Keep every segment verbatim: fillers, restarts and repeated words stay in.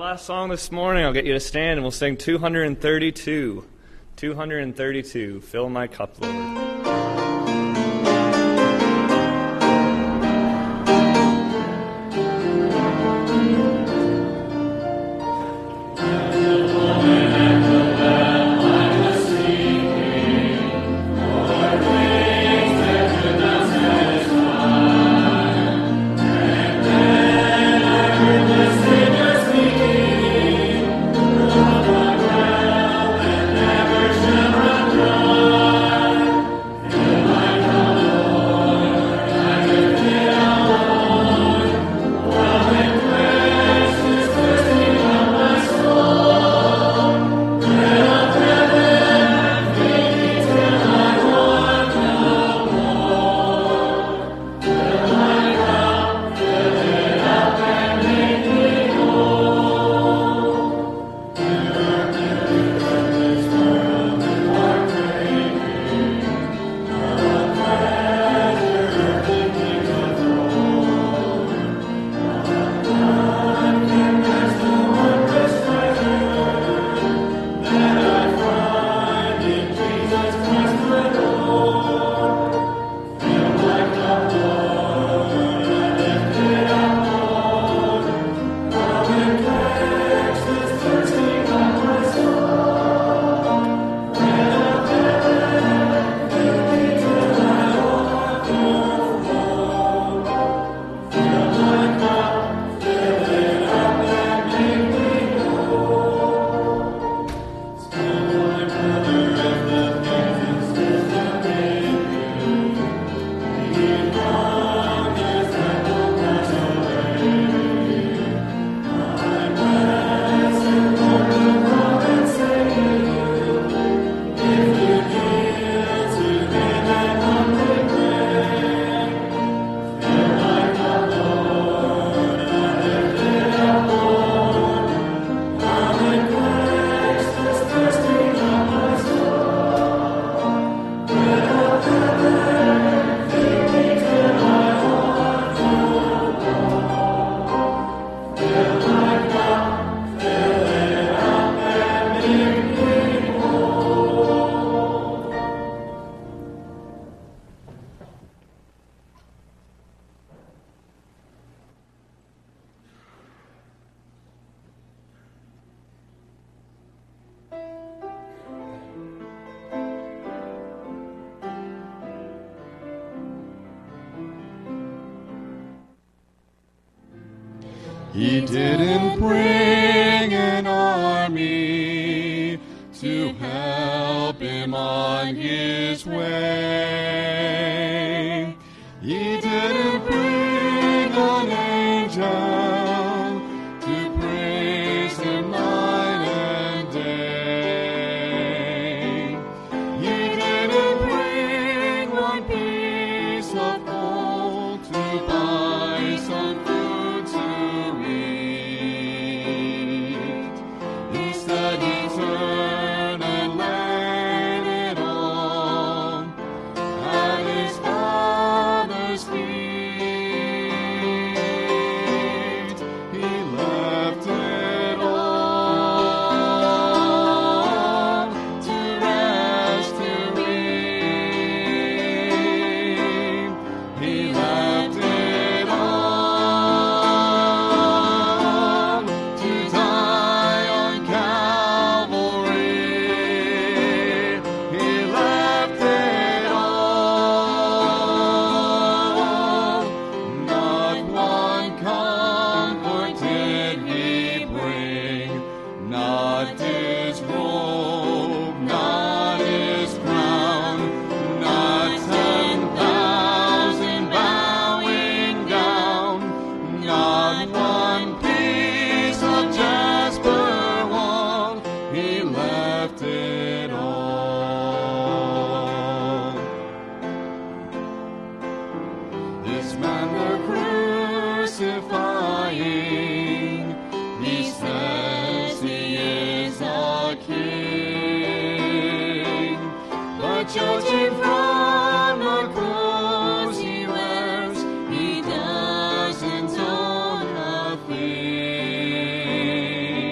last song this morning, I'll get you to stand and we'll sing two hundred thirty-two. two hundred thirty-two, Fill My Cup, Lord. He didn't bring an army to help him on his way. He didn't bring an angel to praise him night and day. He didn't bring one piece of gold to buy some food to eat. Instead he turned and laid it all at his Father's feet. He left it all to rest, to reap. He left it all to die on Calvary. He left it all. Not one comfort did he bring, not his robe, not his crown, not ten thousand bowing down, not one piece of jasper wall. He left it all. This man they're crucifying, he says he is a king, but judging from the clothes he wears, he doesn't own a thing.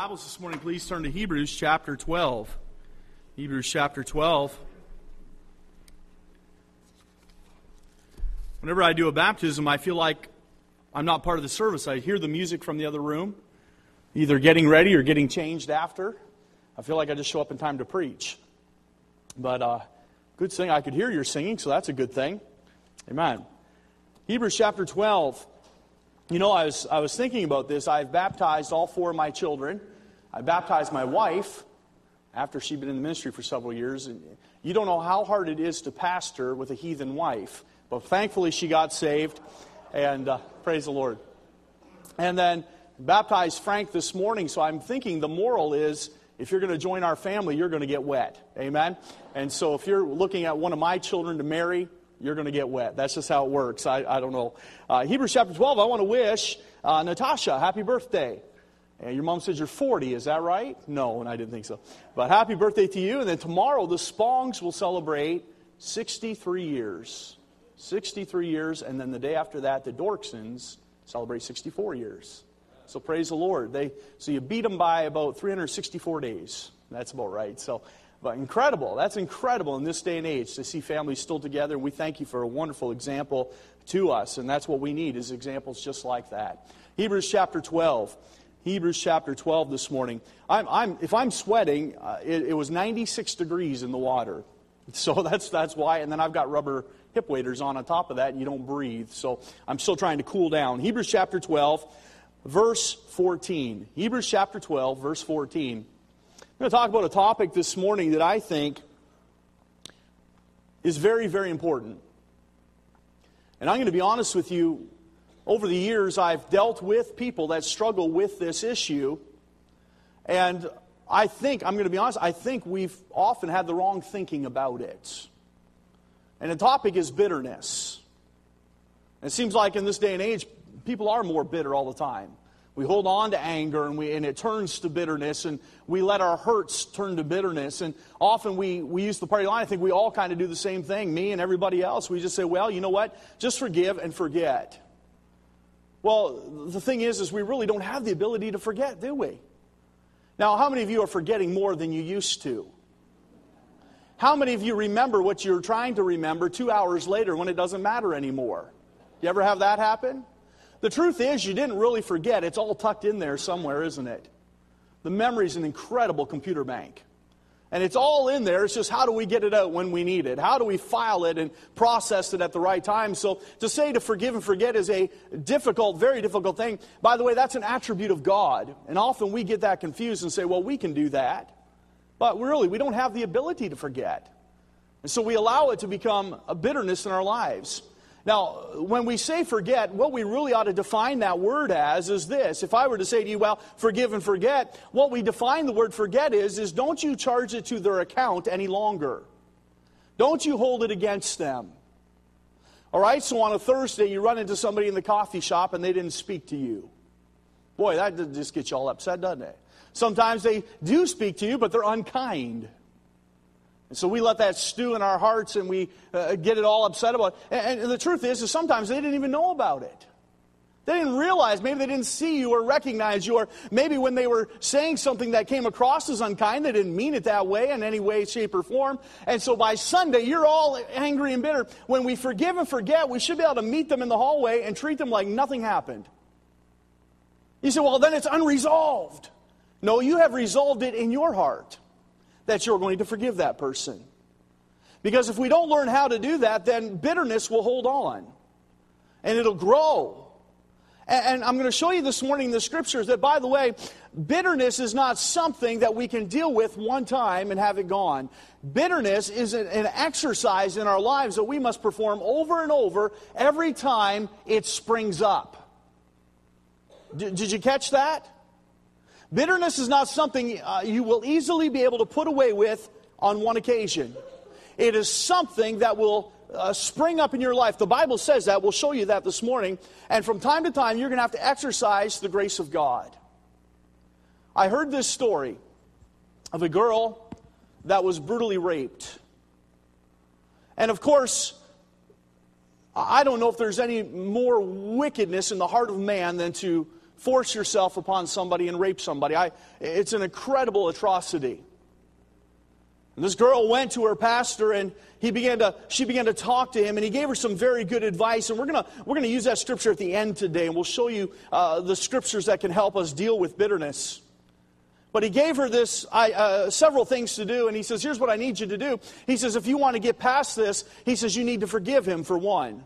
Bibles this morning, please turn to Hebrews chapter twelve. Hebrews chapter twelve. Whenever I do a baptism, I feel like I'm not part of the service. I hear the music from the other room, either getting ready or getting changed after. I feel like I just show up in time to preach. But uh, good thing I could hear your singing, so that's a good thing. Amen. Hebrews chapter twelve. You know, I was I was thinking about this. I've baptized all four of my children. I baptized my wife after she'd been in the ministry for several years. And you don't know how hard it is to pastor with a heathen wife. But thankfully she got saved, and uh, praise the Lord. And then baptized Frank this morning, so I'm thinking the moral is, if you're going to join our family, you're going to get wet. Amen? And so if you're looking at one of my children to marry, you're going to get wet. That's just how it works. I, I don't know. Uh, Hebrews chapter twelve, I want to wish uh, Natasha happy birthday. And your mom says you're forty, is that right? No, and I didn't think so. But happy birthday to you. And then tomorrow the Spongs will celebrate sixty-three years. sixty-three years, and then the day after that, the Dorksons celebrate sixty-four years. So praise the Lord. They So you beat them by about three hundred sixty-four days. That's about right. So, but incredible. That's incredible in this day and age to see families still together. And we thank you for a wonderful example to us. And that's what we need, is examples just like that. Hebrews chapter twelve. Hebrews chapter twelve this morning. I'm, I'm, if I'm sweating, uh, it, it was ninety-six degrees in the water. So that's that's why. And then I've got rubber hip waders on on top of that, and you don't breathe. So I'm still trying to cool down. Hebrews chapter twelve, verse fourteen. Hebrews chapter twelve, verse fourteen. I'm going to talk about a topic this morning that I think is very, very important. And I'm going to be honest with you, over the years I've dealt with people that struggle with this issue. And I think, I'm going to be honest, I think we've often had the wrong thinking about it. And the topic is bitterness. And it seems like in this day and age, people are more bitter all the time. We hold on to anger, and we and it turns to bitterness, and we let our hurts turn to bitterness. And often we, we use the party line. I think we all kind of do the same thing, me and everybody else. We just say, well, you know what? Just forgive and forget. Well, the thing is, is we really don't have the ability to forget, do we? Now, how many of you are forgetting more than you used to? How many of you remember what you're trying to remember two hours later when it doesn't matter anymore? You ever have that happen? The truth is, you didn't really forget. It's all tucked in there somewhere, isn't it? The memory's an incredible computer bank. And it's all in there. It's just how do we get it out when we need it? How do we file it and process it at the right time? So to say to forgive and forget is a difficult, very difficult thing. By the way, that's an attribute of God. And often we get that confused and say, well, we can do that. But really, we don't have the ability to forget. And so we allow it to become a bitterness in our lives. Now, when we say forget, what we really ought to define that word as is this. If I were to say to you, well, forgive and forget, what we define the word forget is, is don't you charge it to their account any longer. Don't you hold it against them. All right, so on a Thursday, you run into somebody in the coffee shop and they didn't speak to you. Boy, that just gets you all upset, doesn't it? Sometimes they do speak to you, but they're unkind. And so we let that stew in our hearts and we uh, get it all upset about it. And, and the truth is, is sometimes they didn't even know about it. They didn't realize, maybe they didn't see you or recognize you, or maybe when they were saying something that came across as unkind, they didn't mean it that way in any way, shape, or form. And so by Sunday, you're all angry and bitter. When we forgive and forget, we should be able to meet them in the hallway and treat them like nothing happened. You say, well, then it's unresolved. No, you have resolved it in your heart, that you're going to forgive that person. Because if we don't learn how to do that, then bitterness will hold on. And it'll grow. And, and I'm going to show you this morning in the Scriptures that, by the way, bitterness is not something that we can deal with one time and have it gone. Bitterness is an, an exercise in our lives that we must perform over and over every time it springs up. D- did you catch that? Bitterness is not something uh, you will easily be able to put away with on one occasion. It is something that will uh, spring up in your life. The Bible says that. We'll show you that this morning. And from time to time, you're going to have to exercise the grace of God. I heard this story of a girl that was brutally raped. And of course, I don't know if there's any more wickedness in the heart of man than to force yourself upon somebody and rape somebody. I, it's an incredible atrocity. And this girl went to her pastor, and he began to, she began to talk to him, and he gave her some very good advice. And we're going to we're going to use that scripture at the end today, and we'll show you uh, the scriptures that can help us deal with bitterness. But he gave her this I, uh, several things to do, and he says, here's what I need you to do. He says, if you want to get past this, he says, you need to forgive him for one.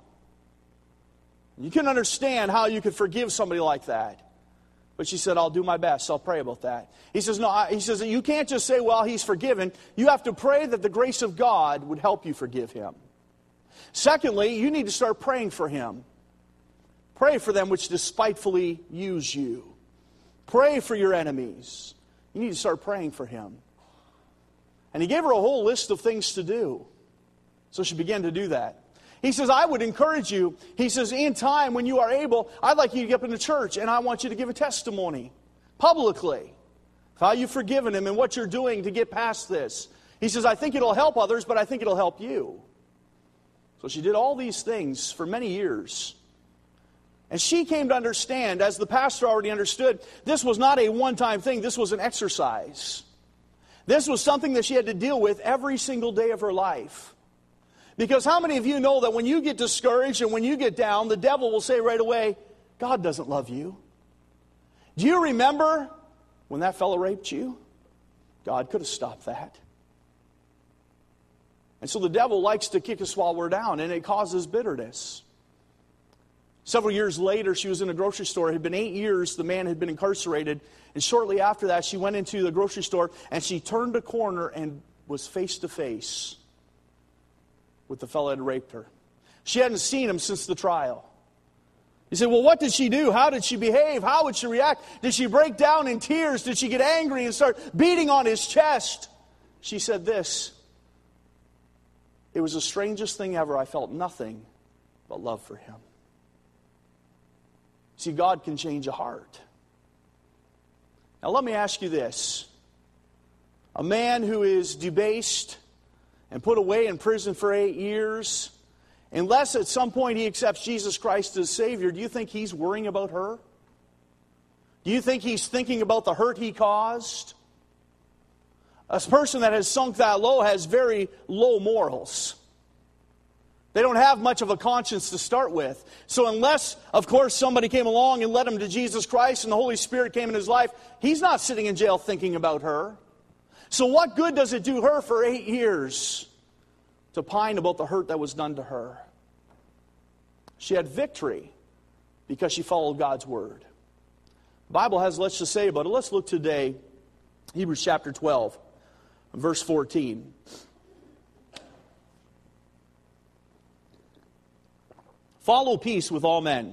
You can understand how you could forgive somebody like that. But she said, I'll do my best. I'll pray about that. He says, no, I, he says, you can't just say, well, he's forgiven. You have to pray that the grace of God would help you forgive him. Secondly, you need to start praying for him. Pray for them which despitefully use you. Pray for your enemies. You need to start praying for him. And he gave her a whole list of things to do. So she began to do that. He says, I would encourage you. He says, in time when you are able, I'd like you to get up in the church and I want you to give a testimony publicly of how you've forgiven him and what you're doing to get past this. He says, I think it'll help others, but I think it'll help you. So she did all these things for many years. And she came to understand, as the pastor already understood, this was not a one-time thing. This was an exercise. This was something that she had to deal with every single day of her life. Because how many of you know that when you get discouraged and when you get down, the devil will say right away, God doesn't love you. Do you remember when that fellow raped you? God could have stopped that. And so the devil likes to kick us while we're down, and it causes bitterness. Several years later, she was in a grocery store. It had been eight years the man had been incarcerated. And shortly after that, she went into the grocery store, and she turned a corner and was face to face with the fellow that had raped her. She hadn't seen him since the trial. You say, well, what did she do? How did she behave? How would she react? Did she break down in tears? Did she get angry and start beating on his chest? She said this, it was the strangest thing ever. I felt nothing but love for him. See, God can change a heart. Now let me ask you this. A man who is debased and put away in prison for eight years, unless at some point he accepts Jesus Christ as Savior, do you think he's worrying about her? Do you think he's thinking about the hurt he caused? A person that has sunk that low has very low morals. They don't have much of a conscience to start with. So unless, of course, somebody came along and led him to Jesus Christ and the Holy Spirit came in his life, he's not sitting in jail thinking about her. So what good does it do her for eight years to pine about the hurt that was done to her? She had victory because she followed God's word. The Bible has much to say about it. Let's look today, Hebrews chapter twelve, verse fourteen. Follow peace with all men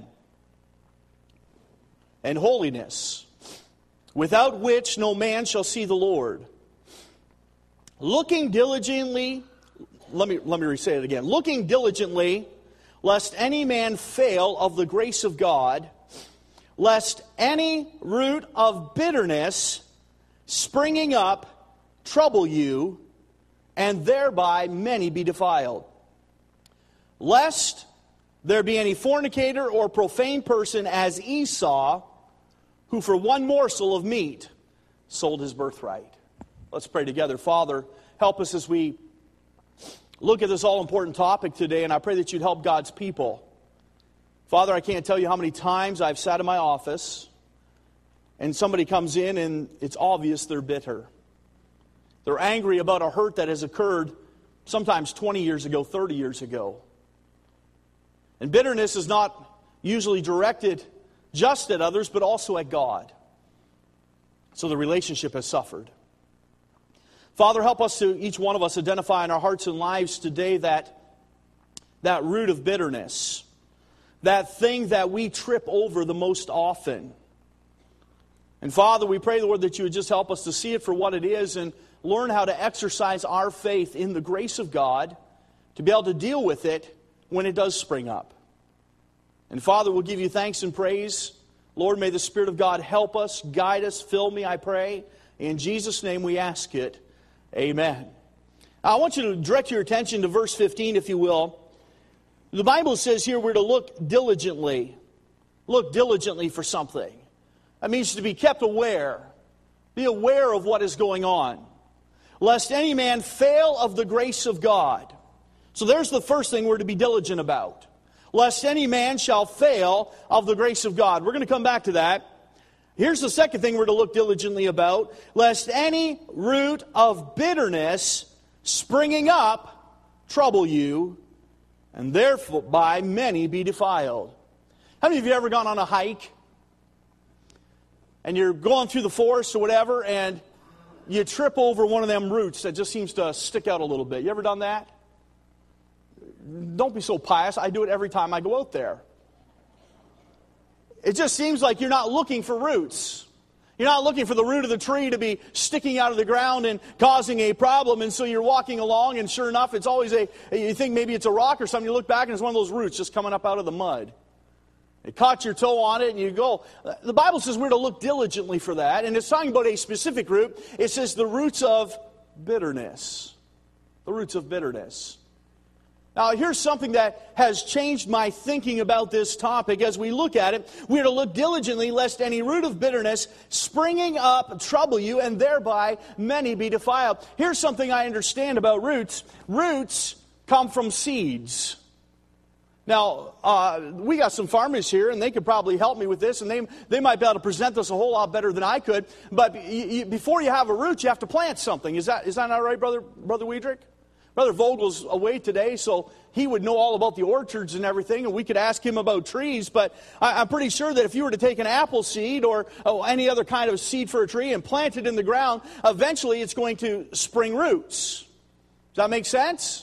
and holiness, without which no man shall see the Lord. Looking diligently, let me let me re-say it again. Looking diligently, lest any man fail of the grace of God, lest any root of bitterness springing up trouble you, and thereby many be defiled. Lest there be any fornicator or profane person as Esau, who for one morsel of meat sold his birthright. Let's pray together. Father, help us as we look at this all-important topic today, and I pray that you'd help God's people. Father, I can't tell you how many times I've sat in my office, and somebody comes in, and it's obvious they're bitter. They're angry about a hurt that has occurred sometimes twenty years ago, thirty years ago. And bitterness is not usually directed just at others, but also at God. So the relationship has suffered. Father, help us to, each one of us, identify in our hearts and lives today that, that root of bitterness, that thing that we trip over the most often. And Father, we pray, Lord, that you would just help us to see it for what it is and learn how to exercise our faith in the grace of God to be able to deal with it when it does spring up. And Father, we'll give you thanks and praise. Lord, may the Spirit of God help us, guide us, fill me, I pray. In Jesus' name we ask it. Amen. I want you to direct your attention to verse fifteen, if you will. The Bible says here we're to look diligently. Look diligently for something. That means to be kept aware. Be aware of what is going on. Lest any man fail of the grace of God. So there's the first thing we're to be diligent about. Lest any man shall fail of the grace of God. We're going to come back to that. Here's the second thing we're to look diligently about. Lest any root of bitterness springing up trouble you, and thereby many be defiled. How many of you ever gone on a hike? And you're going through the forest or whatever, and you trip over one of them roots that just seems to stick out a little bit. You ever done that? Don't be so pious. I do it every time I go out there. It just seems like you're not looking for roots. You're not looking for the root of the tree to be sticking out of the ground and causing a problem. And so you're walking along, and sure enough, it's always a, you think maybe it's a rock or something. You look back, and it's one of those roots just coming up out of the mud. It caught your toe on it, and you go. The Bible says we're to look diligently for that. And it's talking about a specific root. It says the roots of bitterness. The roots of bitterness. Now, here's something that has changed my thinking about this topic. As we look at it, we are to look diligently lest any root of bitterness springing up trouble you, and thereby many be defiled. Here's something I understand about roots. Roots come from seeds. Now, uh, we got some farmers here, and they could probably help me with this, and they, they might be able to present this a whole lot better than I could. But y- y- before you have a root, you have to plant something. Is that is that not right, Brother, Brother Weidrich? Brother Vogel's away today, so he would know all about the orchards and everything, and we could ask him about trees. But I, I'm pretty sure that if you were to take an apple seed or oh, any other kind of seed for a tree and plant it in the ground, eventually it's going to spring roots. Does that make sense?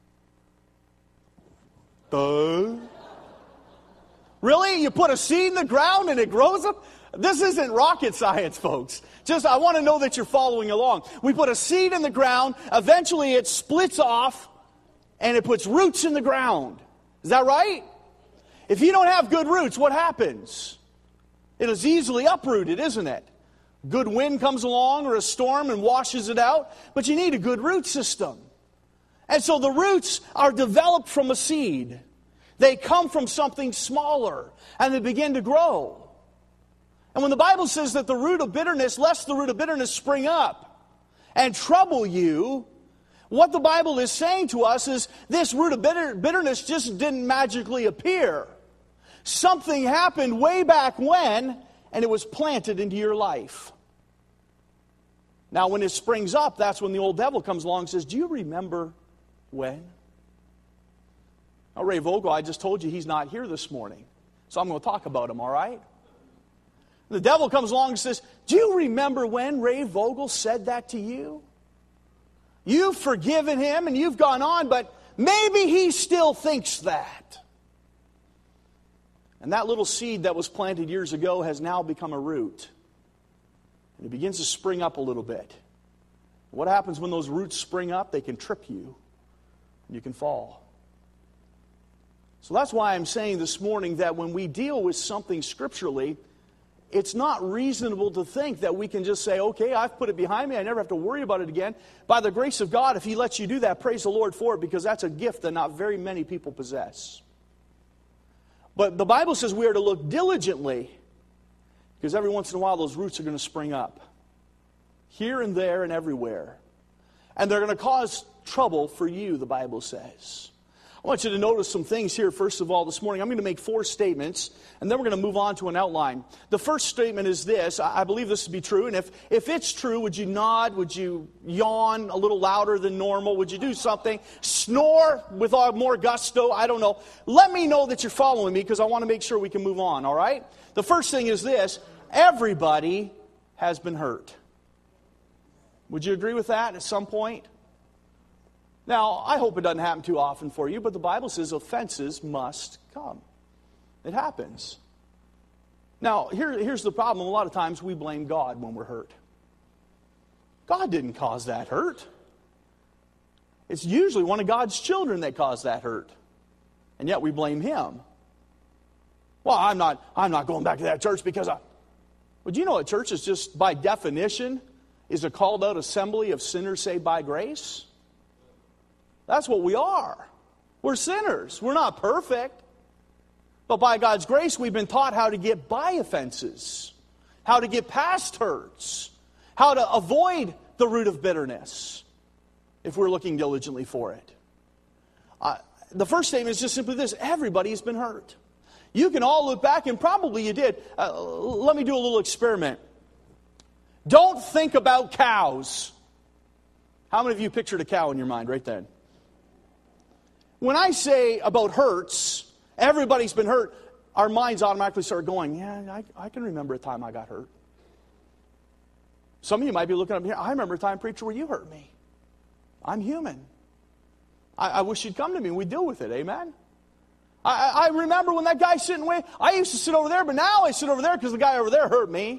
Duh. Really? You put a seed in the ground and it grows up? This isn't rocket science, folks. Just, I want to know that you're following along. We put a seed in the ground, eventually it splits off, and it puts roots in the ground. Is that right? If you don't have good roots, what happens? It is easily uprooted, isn't it? Good wind comes along or a storm and washes it out, but you need a good root system. And so the roots are developed from a seed. They come from something smaller, and they begin to grow. And when the Bible says that the root of bitterness, lest the root of bitterness spring up and trouble you, what the Bible is saying to us is this root of bitter, bitterness just didn't magically appear. Something happened way back when, and it was planted into your life. Now, when it springs up, that's when the old devil comes along and says, do you remember when? Now, Ray Vogel, I just told you he's not here this morning, so I'm going to talk about him, all right? The devil comes along and says, do you remember when Ray Vogel said that to you? You've forgiven him and you've gone on, but maybe he still thinks that. And that little seed that was planted years ago has now become a root. And it begins to spring up a little bit. What happens when those roots spring up? They can trip you. And you can fall. So that's why I'm saying this morning that when we deal with something scripturally, it's not reasonable to think that we can just say, okay, I've put it behind me, I never have to worry about it again. By the grace of God, if He lets you do that, praise the Lord for it, because that's a gift that not very many people possess. But the Bible says we are to look diligently, because every once in a while those roots are going to spring up. Here and there and everywhere. And they're going to cause trouble for you, the Bible says. I want you to notice some things here, first of all, this morning. I'm going to make four statements, and then we're going to move on to an outline. The first statement is this. I believe this to be true, and if, if it's true, would you nod? Would you yawn a little louder than normal? Would you do something? Snore with more gusto? I don't know. Let me know that you're following me, because I want to make sure we can move on, all right? The first thing is this. Everybody has been hurt. Would you agree with that at some point? Now, I hope it doesn't happen too often for you, but the Bible says offenses must come. It happens. Now, here, here's the problem. A lot of times we blame God when we're hurt. God didn't cause that hurt. It's usually one of God's children that caused that hurt. And yet we blame Him. Well, I'm not, I'm not going back to that church because I... Well, do you know a church is just, by definition, is a called out assembly of sinners saved by grace? That's what we are. We're sinners. We're not perfect. But by God's grace, we've been taught how to get by offenses. how to get past hurts, how to avoid the root of bitterness if we're looking diligently for it. Uh, the first statement is just simply this: everybody's been hurt. You can all look back, and probably you did. Uh, let me do a little experiment. Don't think about cows. How many of you pictured a cow in your mind right then? When I say about hurts, everybody's been hurt, our minds automatically start going, yeah, I, I can remember a time I got hurt. Some of you might be looking up here, I remember a time, preacher, where you hurt me. I'm human. I, I wish you'd come to me and we'd deal with it, amen? I, I remember when that guy sitting away, I used to sit over there, but now I sit over there because the guy over there hurt me.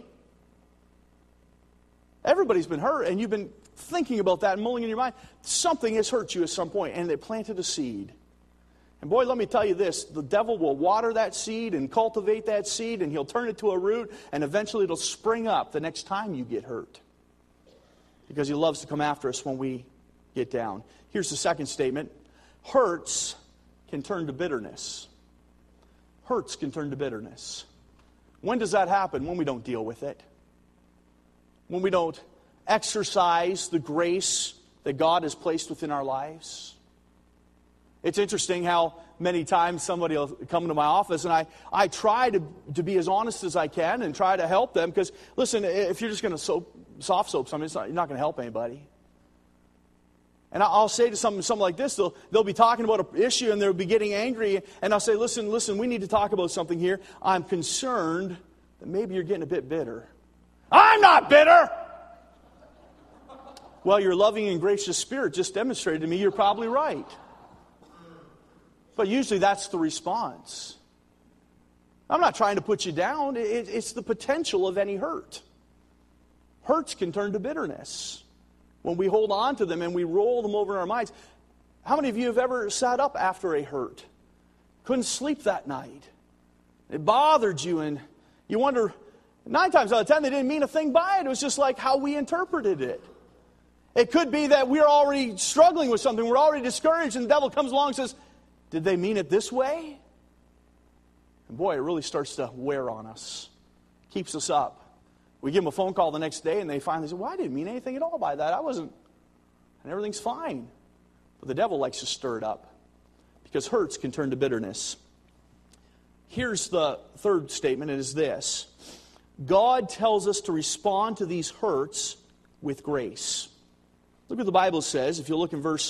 Everybody's been hurt, and you've been thinking about that and mulling in your mind. Something has hurt you at some point, and it planted a seed. And boy, let me tell you this, the devil will water that seed and cultivate that seed, and he'll turn it to a root, and eventually it'll spring up the next time you get hurt. Because he loves to come after us when we get down. Here's the second statement. Hurts can turn to bitterness. Hurts can turn to bitterness. When does that happen? When we don't deal with it. When we don't exercise the grace that God has placed within our lives. It's interesting how many times somebody will come into my office, and I, I try to, to be as honest as I can and try to help them. Because, listen, if you're just going to soap, soft soap somebody, it's not, you're not going to help anybody. And I'll say to something, something like this, they'll, they'll be talking about an issue and they'll be getting angry, and I'll say, listen, listen, we need to talk about something here. I'm concerned that maybe you're getting a bit bitter. I'm not bitter! Well, your loving and gracious spirit just demonstrated to me you're probably right. But usually that's the response. I'm not trying to put you down. It, it's the potential of any hurt. Hurts can turn to bitterness when we hold on to them and we roll them over in our minds. How many of you have ever sat up after a hurt? Couldn't sleep that night. It bothered you, and you wonder, nine times out of ten, they didn't mean a thing by it. It was just like how we interpreted it. It could be that we're already struggling with something. We're already discouraged, and the devil comes along and says, did they mean it this way? And boy, it really starts to wear on us. Keeps us up. We give them a phone call the next day, and they finally say, well, I didn't mean anything at all by that. I wasn't. And everything's fine. But the devil likes to stir it up because hurts can turn to bitterness. Here's the third statement. It is this. God tells us to respond to these hurts with grace. Look what the Bible says. If you look in verse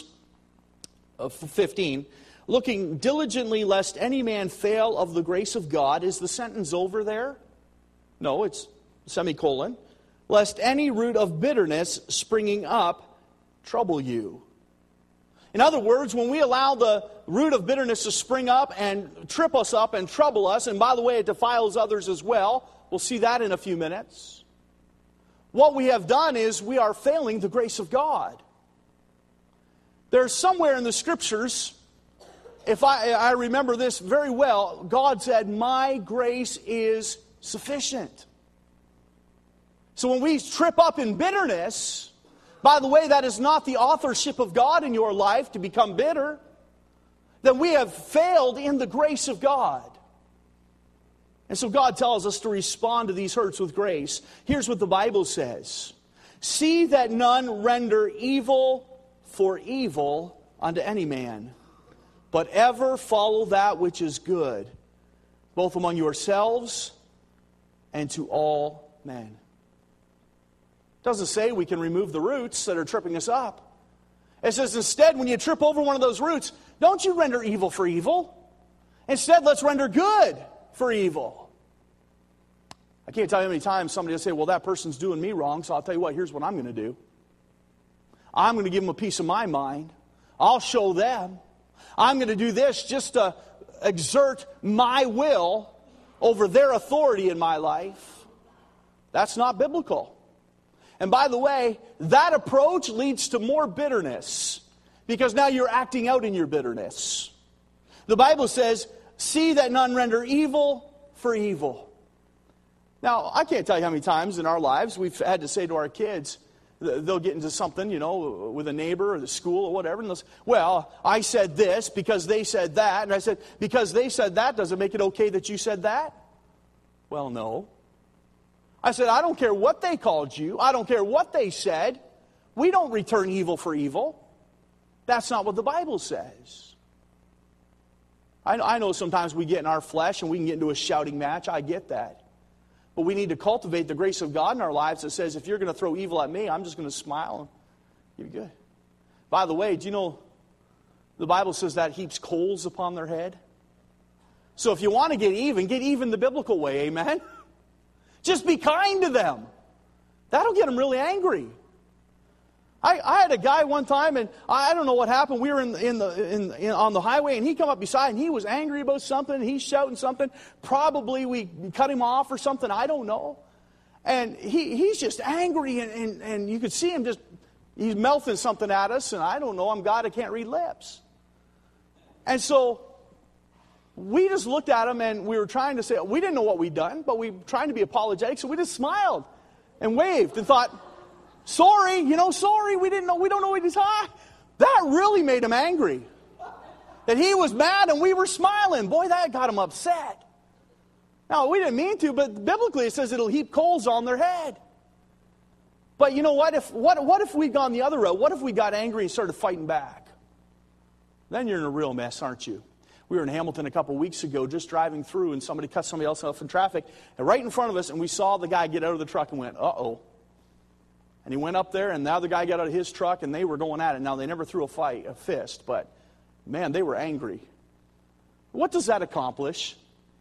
fifteen. Looking diligently lest any man fail of the grace of God. Is the sentence over there? No, it's semicolon. Lest any root of bitterness springing up trouble you. In other words, when we allow the root of bitterness to spring up and trip us up and trouble us, and by the way, it defiles others as well. We'll see that in a few minutes. What we have done is we are failing the grace of God. There's somewhere in the Scriptures, if I, I remember this very well, God said, my grace is sufficient. So when we trip up in bitterness, by the way, that is not the authorship of God in your life to become bitter, then we have failed in the grace of God. And so God tells us to respond to these hurts with grace. Here's what the Bible says. See that none render evil for evil unto any man, but ever follow that which is good, both among yourselves and to all men. It doesn't say we can remove the roots that are tripping us up. It says instead, when you trip over one of those roots, don't you render evil for evil. Instead, let's render good for evil. I can't tell you how many times somebody will say, well, that person's doing me wrong, so I'll tell you what, here's what I'm going to do. I'm going to give them a piece of my mind. I'll show them. I'm going to do this just to exert my will over their authority in my life. That's not biblical. And by the way, that approach leads to more bitterness, because now you're acting out in your bitterness. The Bible says, see that none render evil for evil. Now, I can't tell you how many times in our lives we've had to say to our kids, they'll get into something, you know, with a neighbor or the school or whatever, and they'll say, well, I said this because they said that. And I said, because they said that, does it make it okay that you said that? Well, no. I said, I don't care what they called you. I don't care what they said. We don't return evil for evil. That's not what the Bible says. I, I know sometimes we get in our flesh and we can get into a shouting match. I get that. But we need to cultivate the grace of God in our lives that says, if you're going to throw evil at me, I'm just going to smile and you're good. By the way, do you know the Bible says that heaps coals upon their head? So if you want to get even, get even the biblical way, amen? Just be kind to them. That'll get them really angry. I, I had a guy one time, and I don't know what happened. We were in, in the in, in, on the highway, and he come up beside, and he was angry about something. And he's shouting something. Probably we cut him off or something. I don't know. And he he's just angry, and, and, and you could see him just, he's mouthing something at us, and I don't know. I'm God, I can't read lips. And so we just looked at him, and we were trying to say, we didn't know what we'd done, but we were trying to be apologetic, so we just smiled and waved and thought, sorry, you know, sorry, we didn't know, we don't know what he's talking. That really made him angry. That he was mad and we were smiling. Boy, that got him upset. Now, we didn't mean to, but biblically it says it'll heap coals on their head. But you know what? If what, what if we'd gone the other route? What if we got angry and started fighting back? Then you're in a real mess, aren't you? We were in Hamilton a couple weeks ago just driving through, and somebody cut somebody else off in traffic and right in front of us, and we saw the guy get out of the truck and went, uh-oh. And he went up there, and the other guy got out of his truck, and they were going at it. Now, they never threw a fight, a fist, but, man, they were angry. What does that accomplish?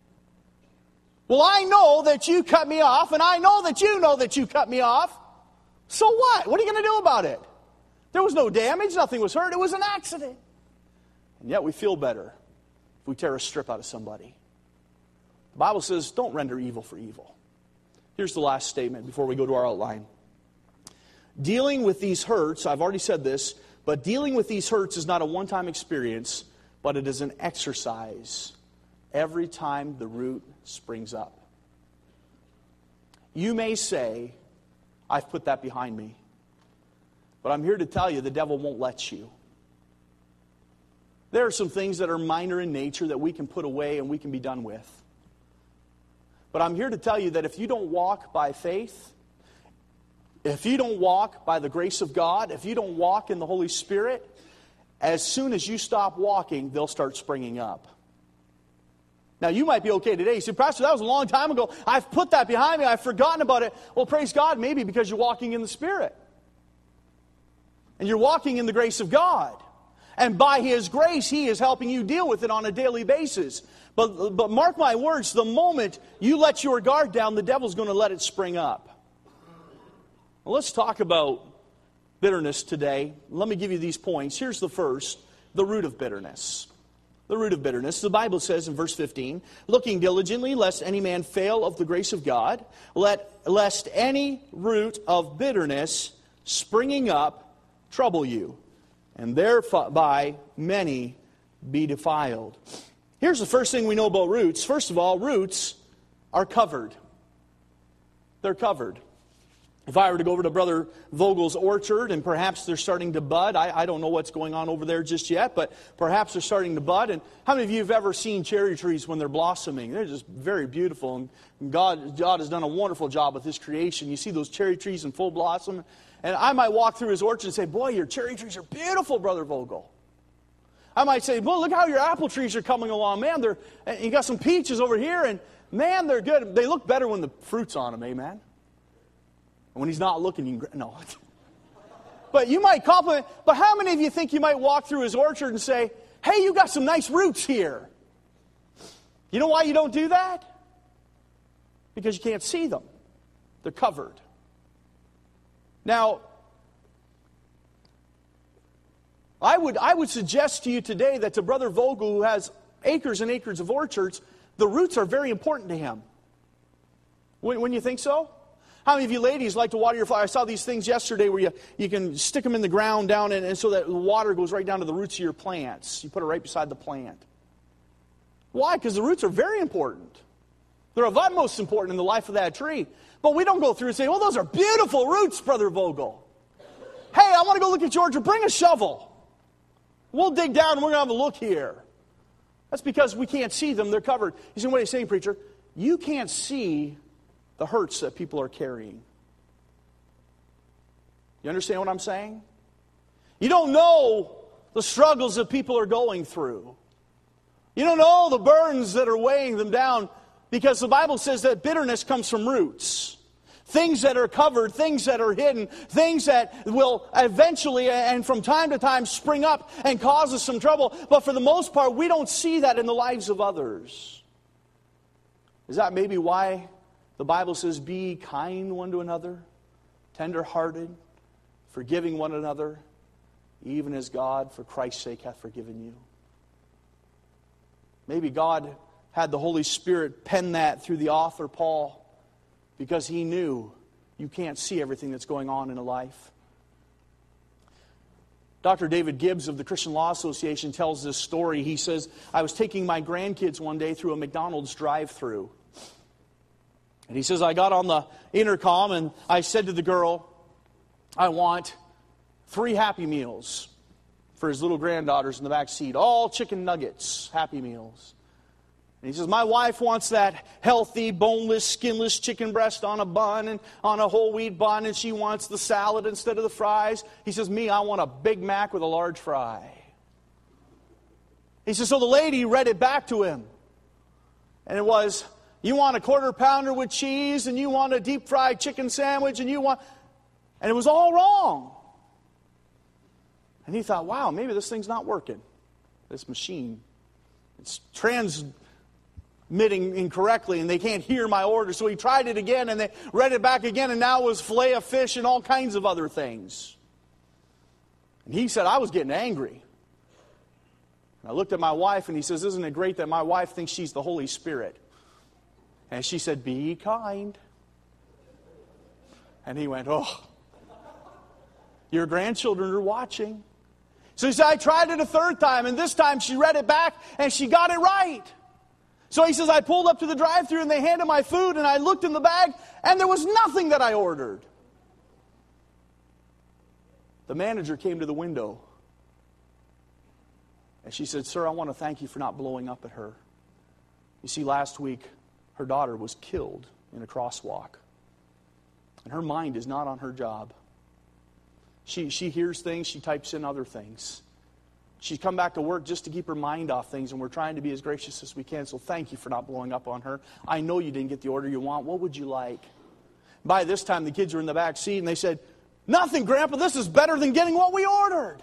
Well, I know that you cut me off, and I know that you know that you cut me off. So what? What are you going to do about it? There was no damage. Nothing was hurt. It was an accident. And yet we feel better if we tear a strip out of somebody. The Bible says, don't render evil for evil. Here's the last statement before we go to our outline. Dealing with these hurts, I've already said this, but dealing with these hurts is not a one-time experience, but it is an exercise every time the root springs up. You may say, I've put that behind me. But I'm here to tell you, the devil won't let you. There are some things that are minor in nature that we can put away and we can be done with. But I'm here to tell you that if you don't walk by faith, if you don't walk by the grace of God, if you don't walk in the Holy Spirit, as soon as you stop walking, they'll start springing up. Now, you might be okay today. You say, Pastor, that was a long time ago. I've put that behind me. I've forgotten about it. Well, praise God, maybe because you're walking in the Spirit. And you're walking in the grace of God. And by His grace, He is helping you deal with it on a daily basis. But, but mark my words, the moment you let your guard down, the devil's going to let it spring up. Well, let's talk about bitterness today. Let me give you these points. Here's the first, the root of bitterness. The root of bitterness. The Bible says in verse fifteen, looking diligently lest any man fail of the grace of God, let lest any root of bitterness springing up trouble you, and thereby many be defiled. Here's the first thing we know about roots. First of all, roots are covered. They're covered. If I were to go over to Brother Vogel's orchard, and perhaps they're starting to bud, I, I don't know what's going on over there just yet, but perhaps they're starting to bud. And how many of you have ever seen cherry trees when they're blossoming? They're just very beautiful, and God, God has done a wonderful job with His creation. You see those cherry trees in full blossom, and I might walk through his orchard and say, boy, your cherry trees are beautiful, Brother Vogel. I might say, well, look how your apple trees are coming along. Man, they're, and you got some peaches over here, and man, they're good. They look better when the fruit's on them, amen? When he's not looking, you can... No. But you might compliment... But how many of you think you might walk through his orchard and say, hey, you got some nice roots here? You know why you don't do that? Because you can't see them. They're covered. Now, I would, I would suggest to you today that to Brother Vogel, who has acres and acres of orchards, the roots are very important to him. Wouldn't you think so? How many of you ladies like to water your flowers? I saw these things yesterday where you, you can stick them in the ground down and, and so that the water goes right down to the roots of your plants. You put it right beside the plant. Why? Because the roots are very important. They're of utmost importance in the life of that tree. But we don't go through and say, well, those are beautiful roots, Brother Vogel. Hey, I want to go look at your orchard. Bring a shovel. We'll dig down and we're going to have a look here. That's because we can't see them. They're covered. You say, what are you saying, preacher? You can't see the hurts that people are carrying. You understand what I'm saying? You don't know the struggles that people are going through. You don't know the burdens that are weighing them down, because the Bible says that bitterness comes from roots. Things that are covered, things that are hidden, things that will eventually and from time to time spring up and cause us some trouble. But for the most part, we don't see that in the lives of others. Is that maybe why the Bible says, be kind one to another, tender-hearted, forgiving one another, even as God, for Christ's sake, hath forgiven you? Maybe God had the Holy Spirit pen that through the author, Paul, because he knew you can't see everything that's going on in a life. Doctor David Gibbs of the Christian Law Association tells this story. He says, I was taking my grandkids one day through a McDonald's drive-thru. And he says, I got on the intercom and I said to the girl, I want three Happy Meals for his little granddaughters in the back seat. All chicken nuggets, Happy Meals. And he says, my wife wants that healthy, boneless, skinless chicken breast on a bun and on a whole wheat bun, and she wants the salad instead of the fries. He says, me, I want a Big Mac with a large fry. He says, so the lady read it back to him. And it was, you want a quarter pounder with cheese, and you want a deep fried chicken sandwich, and you want... And it was all wrong. And he thought, wow, maybe this thing's not working. This machine. It's transmitting incorrectly, and they can't hear my order. So he tried it again, and they read it back again, and now it was fillet of fish and all kinds of other things. And he said, I was getting angry. And I looked at my wife, and he says, isn't it great that my wife thinks she's the Holy Spirit? And she said, be kind. And he went, oh, your grandchildren are watching. So he said, I tried it a third time, and this time she read it back, and she got it right. So he says, I pulled up to the drive-thru, and they handed my food, and I looked in the bag, and there was nothing that I ordered. The manager came to the window, and she said, sir, I want to thank you for not blowing up at her. You see, last week, her daughter was killed in a crosswalk, and her mind is not on her job. She, she hears things, she types in other things. She's come back to work just to keep her mind off things, and we're trying to be as gracious as we can, so thank you for not blowing up on her. I know you didn't get the order you want. What would you like? By this time, the kids were in the back seat, and they said, nothing, Grandpa, this is better than getting what we ordered.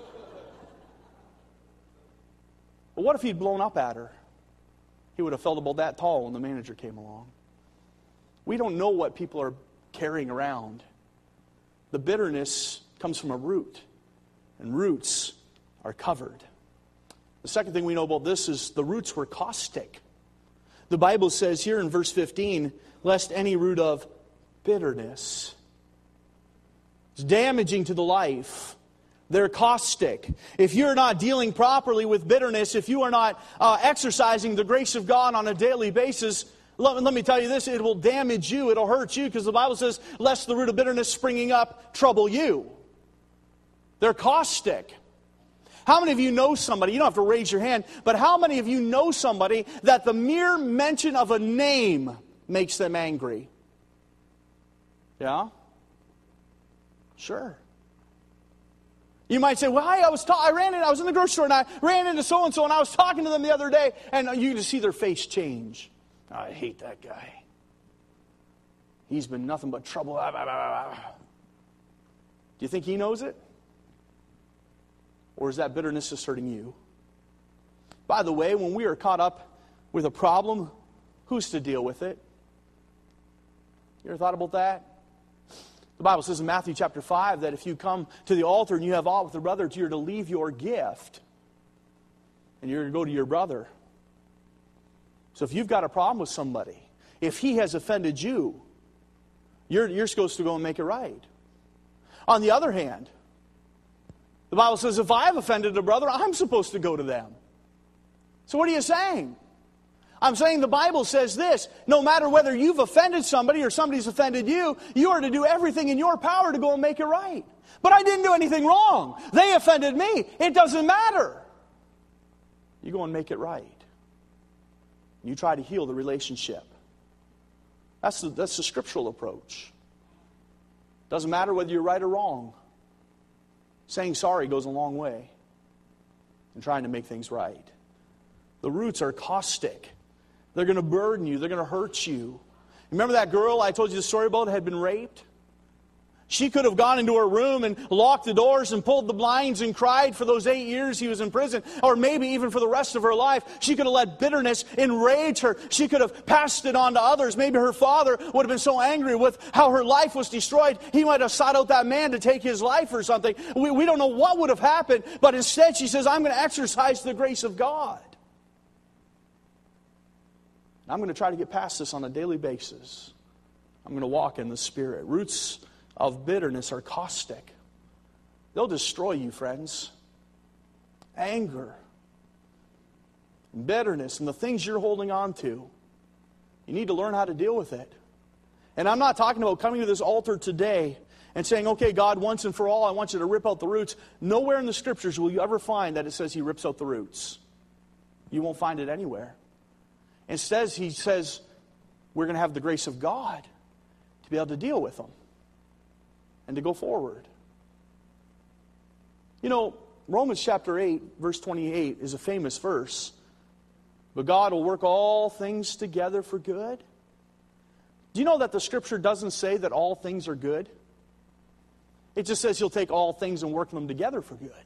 But what if he'd blown up at her? He would have felt about that tall when the manager came along. We don't know what people are carrying around. The bitterness comes from a root, and roots are covered. The second thing we know about this is the roots were caustic. The Bible says here in verse fifteen, lest any root of bitterness. It's damaging to the life. They're caustic. If you're not dealing properly with bitterness, if you are not uh, exercising the grace of God on a daily basis, let, let me tell you this, it will damage you, it'll hurt you, because the Bible says, lest the root of bitterness springing up trouble you. They're caustic. How many of you know somebody, you don't have to raise your hand, but how many of you know somebody that the mere mention of a name makes them angry? Yeah? Sure. You might say, well, I, I was ta- I ran in, I was in the grocery store and I ran into so-and-so and I was talking to them the other day, and you can see their face change. I hate that guy. He's been nothing but trouble. Do you think he knows it? Or is that bitterness just hurting you? By the way, when we are caught up with a problem, who's to deal with it? You ever thought about that? The Bible says in Matthew chapter five that if you come to the altar and you have aught with a brother, you're to leave your gift. And you're to go to your brother. So if you've got a problem with somebody, if he has offended you, you're, you're supposed to go and make it right. On the other hand, the Bible says if I've offended a brother, I'm supposed to go to them. So what are you saying? I'm saying the Bible says this, no matter whether you've offended somebody or somebody's offended you, you are to do everything in your power to go and make it right. But I didn't do anything wrong. They offended me. It doesn't matter. You go and make it right. You try to heal the relationship. That's the, that's the scriptural approach. Doesn't matter whether you're right or wrong. Saying sorry goes a long way in trying to make things right. The roots are caustic. They're going to burden you. They're going to hurt you. Remember that girl I told you the story about had been raped? She could have gone into her room and locked the doors and pulled the blinds and cried for those eight years he was in prison, or maybe even for the rest of her life. She could have let bitterness enrage her. She could have passed it on to others. Maybe her father would have been so angry with how her life was destroyed, he might have sought out that man to take his life or something. We, we don't know what would have happened, but instead she says, I'm going to exercise the grace of God. I'm going to try to get past this on a daily basis. I'm going to walk in the Spirit. Roots of bitterness are caustic. They'll destroy you, friends. Anger, bitterness, and the things you're holding on to. You need to learn how to deal with it. And I'm not talking about coming to this altar today and saying, okay, God, once and for all, I want you to rip out the roots. Nowhere in the Scriptures will you ever find that it says He rips out the roots. You won't find it anywhere. Instead, He says we're going to have the grace of God to be able to deal with them and to go forward. You know, Romans chapter eight, verse twenty-eight is a famous verse. But God will work all things together for good. Do you know that the Scripture doesn't say that all things are good? It just says He'll take all things and work them together for good.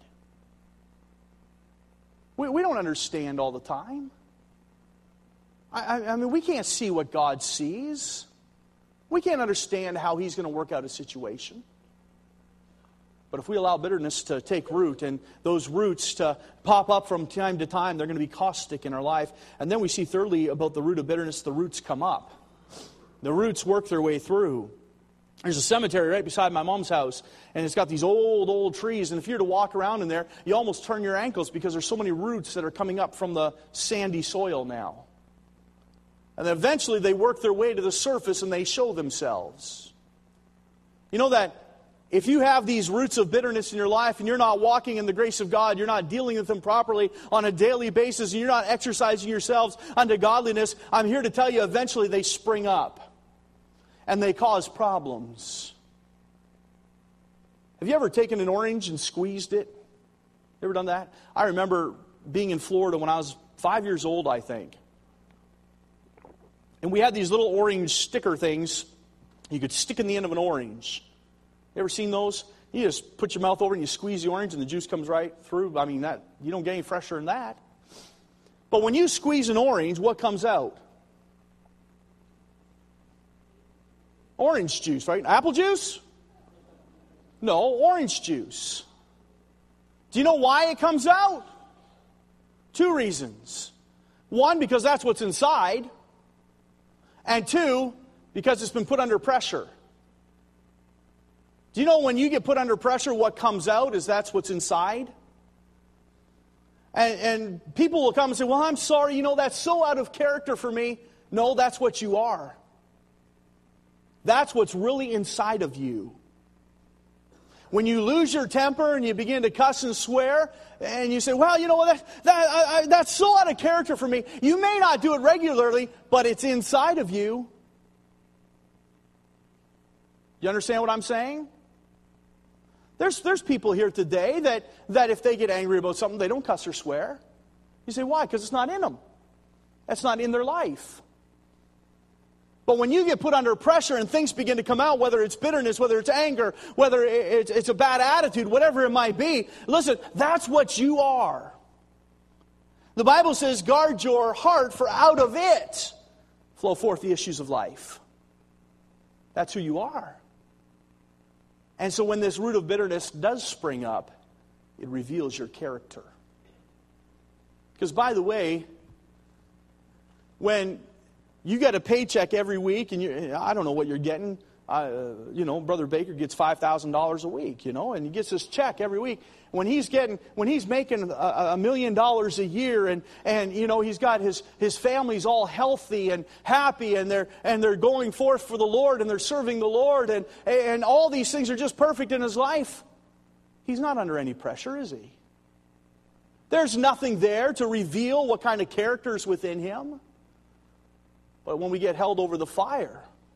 We, we don't understand all the time. I, I mean, we can't see what God sees. We can't understand how He's going to work out a situation. But if we allow bitterness to take root and those roots to pop up from time to time, they're going to be caustic in our life. And then we see thirdly about the root of bitterness, the roots come up. The roots work their way through. There's a cemetery right beside my mom's house, and it's got these old, old trees. And if you were to walk around in there, you almost turn your ankles because there's so many roots that are coming up from the sandy soil now. And then eventually they work their way to the surface and they show themselves. You know that if you have these roots of bitterness in your life and you're not walking in the grace of God, you're not dealing with them properly on a daily basis, and you're not exercising yourselves unto godliness, I'm here to tell you eventually they spring up and they cause problems. Have you ever taken an orange and squeezed it? You ever done that? I remember being in Florida when I was five years old, I think. And we had these little orange sticker things you could stick in the end of an orange. You ever seen those? You just put your mouth over and you squeeze the orange and the juice comes right through. I mean, that you don't get any fresher than that. But when you squeeze an orange, what comes out? Orange juice, right? Apple juice? No, orange juice. Do you know why it comes out? Two reasons. One, because that's what's inside. And two, because it's been put under pressure. Do you know when you get put under pressure, what comes out is that's what's inside? And, and people will come and say, well, I'm sorry, you know, that's so out of character for me. No, that's what you are. That's what's really inside of you. When you lose your temper and you begin to cuss and swear, and you say, well, you know what, that, that, I, I, that's so out of character for me. You may not do it regularly, but it's inside of you. You understand what I'm saying? There's, there's people here today that, that if they get angry about something, they don't cuss or swear. You say, why? Because it's not in them. That's not in their life. But when you get put under pressure and things begin to come out, whether it's bitterness, whether it's anger, whether it's, it's a bad attitude, whatever it might be, listen, that's what you are. The Bible says, guard your heart, for out of it flow forth the issues of life. That's who you are. And so when this root of bitterness does spring up, it reveals your character. Because by the way, when you get a paycheck every week, and you, I don't know what you're getting. Uh, you know, Brother Baker gets five thousand dollars a week, you know, and he gets this check every week. When he's getting, when he's making a, a million dollars a year, and, and you know, he's got his, his family's all healthy and happy, and they're, and they're going forth for the Lord, and they're serving the Lord, and, and all these things are just perfect in his life. He's not under any pressure, is he? There's nothing there to reveal what kind of character is within him. But when we get held over the fire,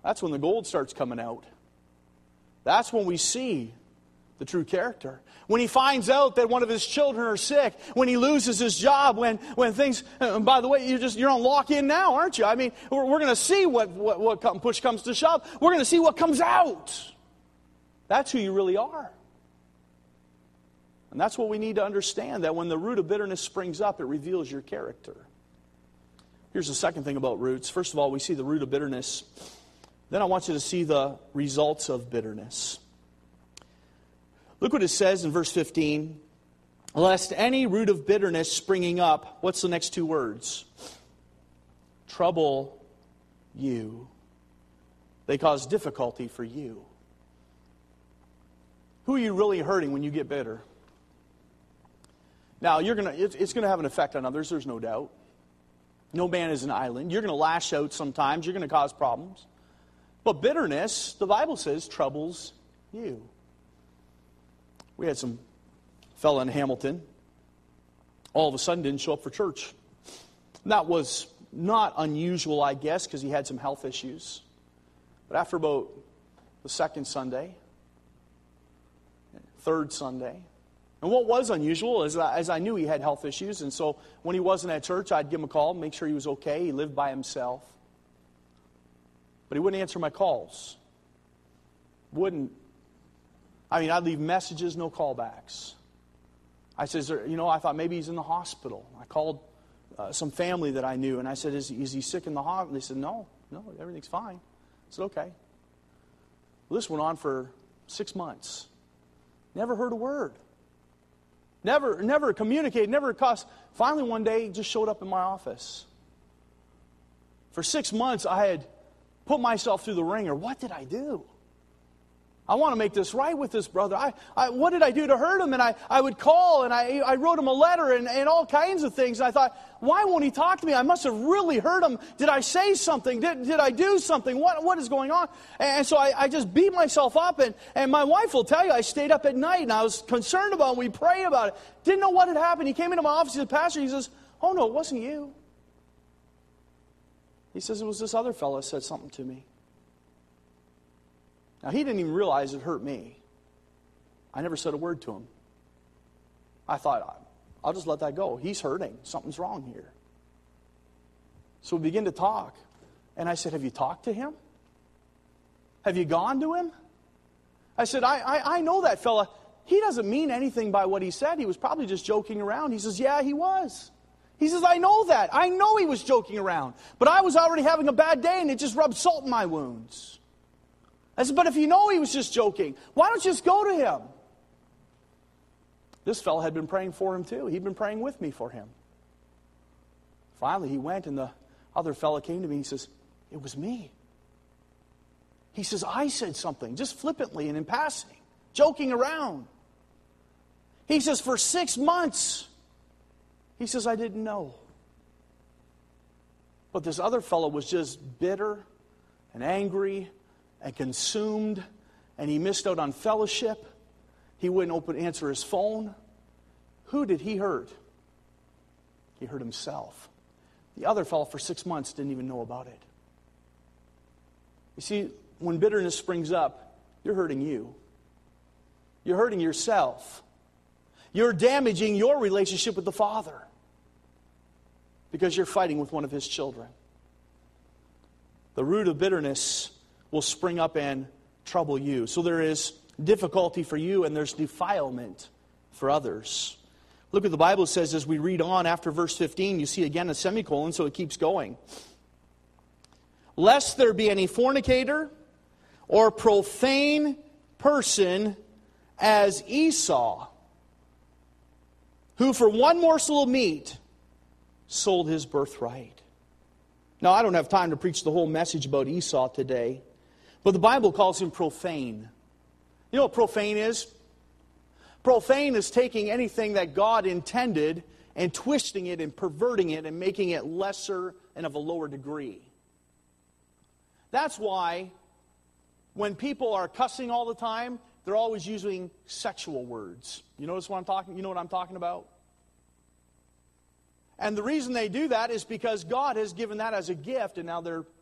That's when the gold starts coming out. That's when we see the true character. When he finds out that one of his children are sick, when he loses his job, when when things, and by the way, you're just you're on lock-in now, aren't you? I mean, we're, we're going to see what, what, what come, push comes to shove. We're going to see what comes out. That's who you really are. And that's what we need to understand, that when the root of bitterness springs up, it reveals your character. Here's the second thing about roots. First of all, we see the root of bitterness. Then I want you to see the results of bitterness. Look what it says in verse fifteen. Lest any root of bitterness springing up, what's the next two words? Trouble you. They cause difficulty for you. Who are you really hurting when you get bitter? Now, you're gonna, it's, it's going to have an effect on others, there's no doubt. No man is an island. You're going to lash out sometimes. You're going to cause problems. But bitterness, the Bible says, troubles you. We had some fella in Hamilton, all of a sudden didn't show up for church. That was not unusual, I guess, because he had some health issues. But after about the second Sunday, third Sunday, and what was unusual is that as I knew he had health issues, and so when he wasn't at church, I'd give him a call, make sure he was okay. He lived by himself. But he wouldn't answer my calls. Wouldn't. I mean, I'd leave messages, no callbacks. I said, you know, I thought maybe he's in the hospital. I called uh, some family that I knew, and I said, is, is he sick in the hospital? They said, no, no, everything's fine. I said, okay. Well, this went on for six months. Never heard a word. Never, never communicated, never cost. Finally, one day, he just showed up in my office. For six months, I had put myself through the ringer. What did I do? I want to make this right with this brother. I, I, what did I do to hurt him? And I, I would call, and I, I wrote him a letter, and, and all kinds of things. And I thought, why won't he talk to me? I must have really hurt him. Did I say something? Did, did I do something? What, what is going on? And so I, I just beat myself up. And, and my wife will tell you, I stayed up at night, and I was concerned about it. We prayed about it. Didn't know what had happened. He came into my office, he said, Pastor, he says, oh, no, it wasn't you. He says, it was this other fellow said something to me. Now, he didn't even realize it hurt me. I never said a word to him. I thought, I'll just let that go. He's hurting. Something's wrong here. So we begin to talk. And I said, have you talked to him? Have you gone to him? I said, I, I, I know that fella. He doesn't mean anything by what he said. He was probably just joking around. He says, yeah, he was. He says, I know that. I know he was joking around. But I was already having a bad day, and it just rubbed salt in my wounds. I said, but if you know he was just joking, why don't you just go to him? This fellow had been praying for him too. He'd been praying with me for him. Finally, he went, and the other fellow came to me. He says, it was me. He says, I said something, just flippantly and in passing, joking around. He says, for six months, he says, I didn't know. But this other fellow was just bitter and angry and consumed, and he missed out on fellowship. He wouldn't open answer his phone. Who did he hurt? He hurt himself. The other fellow for six months didn't even know about it. You see, when bitterness springs up, you're hurting you. You're hurting yourself. You're damaging your relationship with the Father because you're fighting with one of His children. The root of bitterness will spring up and trouble you. So there is difficulty for you, and there's defilement for others. Look what the Bible says as we read on after verse fifteen. You see again a semicolon, so it keeps going. Lest there be any fornicator or profane person as Esau, who for one morsel of meat sold his birthright. Now, I don't have time to preach the whole message about Esau today, but the Bible calls him profane. You know what profane is? Profane is taking anything that God intended and twisting it and perverting it and making it lesser and of a lower degree. That's why when people are cussing all the time, they're always using sexual words. You notice what I'm talking? You know what I'm talking about? And the reason they do that is because God has given that as a gift, and now they're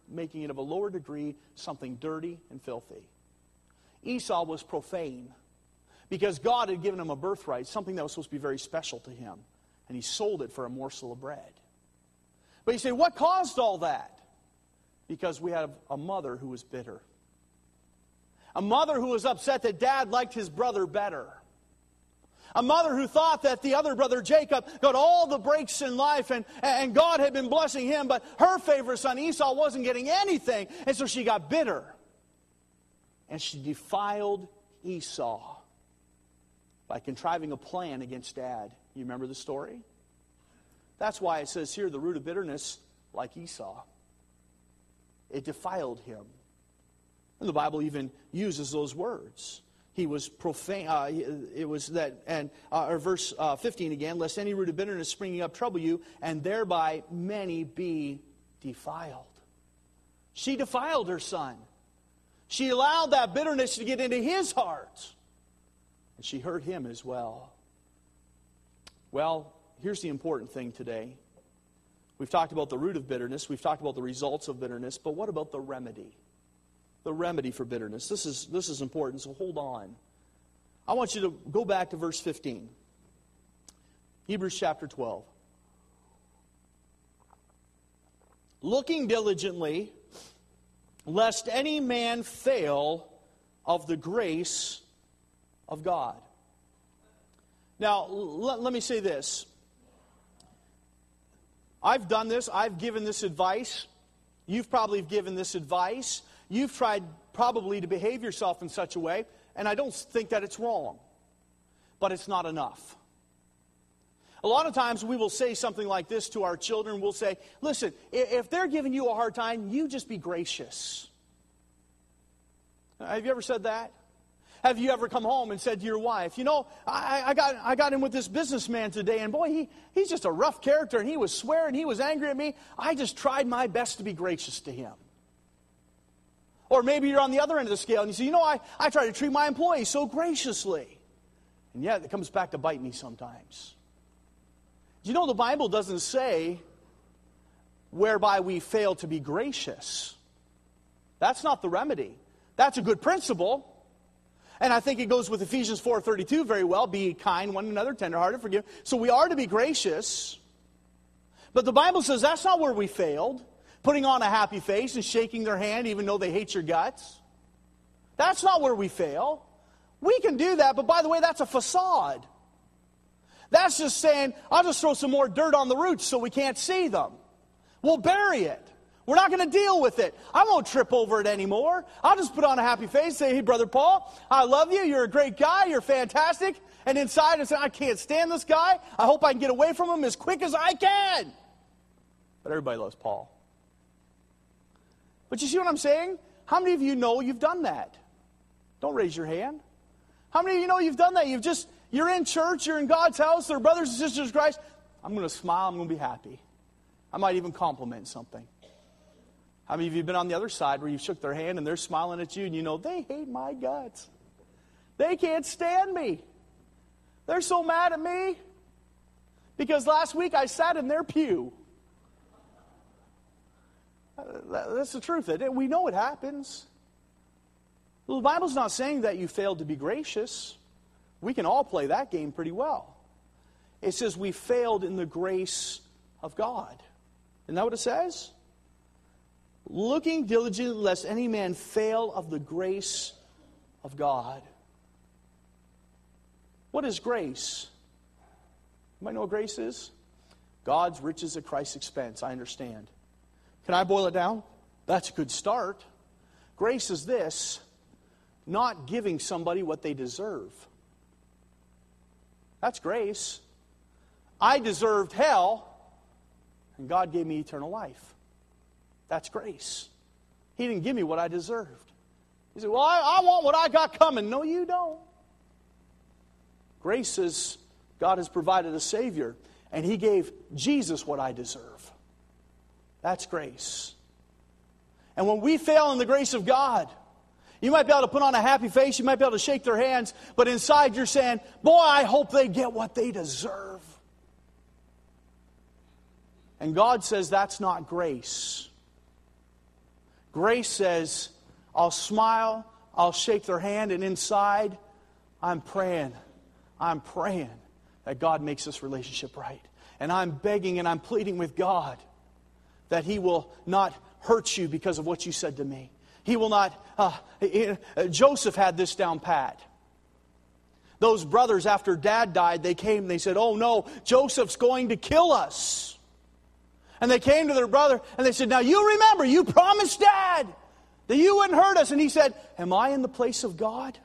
making it of a lower degree something dirty and filthy. Esau was profane because God had given him a birthright, something that was supposed to be very special to him, and he sold it for a morsel of bread. But you say, what caused all that? Because we had a mother who was bitter. A mother who was upset that dad liked his brother better. A mother who thought that the other brother, Jacob, got all the breaks in life and, and God had been blessing him, but her favorite son, Esau, wasn't getting anything. And so she got bitter. And she defiled Esau by contriving a plan against dad. You remember the story? That's why it says here, the root of bitterness, like Esau. It defiled him. And the Bible even uses those words. He was profane. Uh, it was that, and uh, or verse uh, fifteen again. Lest any root of bitterness springing up trouble you, and thereby many be defiled. She defiled her son. She allowed that bitterness to get into his heart, and she hurt him as well. Well, here's the important thing today. We've talked about the root of bitterness. We've talked about the results of bitterness. But what about the remedy? The remedy for bitterness. This is, this is important, so hold on. I want you to go back to verse fifteen. Hebrews chapter twelve. Looking diligently, lest any man fail of the grace of God. Now, let, let me say this. I've done this. I've given this advice. You've probably given this advice. You've tried probably to behave yourself in such a way, and I don't think that it's wrong. But it's not enough. A lot of times we will say something like this to our children. We'll say, listen, if they're giving you a hard time, you just be gracious. Have you ever said that? Have you ever come home and said to your wife, you know, I, I got I got in with this businessman today, and boy, he, he's just a rough character, and he was swearing, he was angry at me. I just tried my best to be gracious to him. Or maybe you're on the other end of the scale, and you say, you know, I, I try to treat my employees so graciously. And yet, it comes back to bite me sometimes. You know, the Bible doesn't say whereby we fail to be gracious. That's not the remedy. That's a good principle. And I think it goes with Ephesians four thirty-two very well. Be kind one another, tenderhearted, forgive. So we are to be gracious. But the Bible says that's not where we failed. Putting on a happy face and shaking their hand even though they hate your guts. That's not where we fail. We can do that, but by the way, that's a facade. That's just saying, I'll just throw some more dirt on the roots so we can't see them. We'll bury it. We're not going to deal with it. I won't trip over it anymore. I'll just put on a happy face and say, hey, Brother Paul, I love you. You're a great guy. You're fantastic. And inside I say, I can't stand this guy. I hope I can get away from him as quick as I can. But everybody loves Paul. But you see what I'm saying? How many of you know you've done that? Don't raise your hand. How many of you know you've done that? You've just, you're in church, you're in God's house, they're brothers and sisters of Christ. I'm going to smile, I'm going to be happy. I might even compliment something. How many of you have been on the other side where you shook their hand and they're smiling at you and you know, they hate my guts. They can't stand me. They're so mad at me because last week I sat in their pew. That's the truth. We know it happens. Well, the Bible's not saying that you failed to be gracious. We can all play that game pretty well. It says we failed in the grace of God. Isn't that what it says? Looking diligently lest any man fail of the grace of God. What is grace? You might know what grace is? God's riches at Christ's expense. I understand. Can I boil it down? That's a good start. Grace is this: not giving somebody what they deserve. That's grace. I deserved hell, and God gave me eternal life. That's grace. He didn't give me what I deserved. He said, well, I, I want what I got coming. No, you don't. Grace is God has provided a Savior, and He gave Jesus what I deserve. That's grace. And when we fail in the grace of God, you might be able to put on a happy face, you might be able to shake their hands, but inside you're saying, boy, I hope they get what they deserve. And God says that's not grace. Grace says, I'll smile, I'll shake their hand, and inside, I'm praying, I'm praying that God makes this relationship right. And I'm begging and I'm pleading with God that He will not hurt you because of what you said to me. He will not... Uh, uh, Joseph had this down pat. Those brothers, after Dad died, they came and they said, oh no, Joseph's going to kill us. And they came to their brother and they said, now you remember, you promised Dad that you wouldn't hurt us. And he said, am I in the place of God?